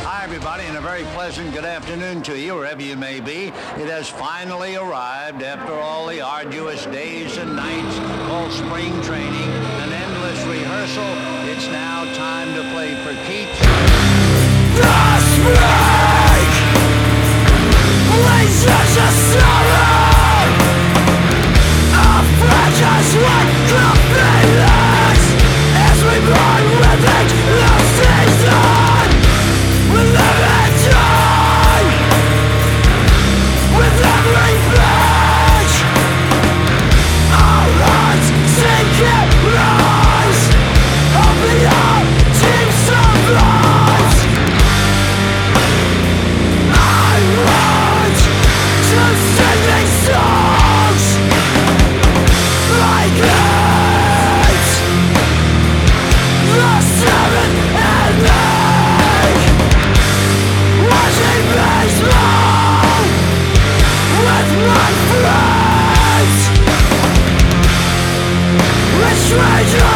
Hi, everybody, and a very pleasant good afternoon to you, wherever you may be. It has finally arrived after all the arduous days and nights called spring training and endless rehearsal. It's now time to play for keeps. The spring leads us a sorrow of precious white feelings as we burn with each new season. We live and die with every page. Our hearts sink and rise. Only our team survives. I want to sing these songs like it. The seventh enemy. Watching baseball with my friends. With strangers.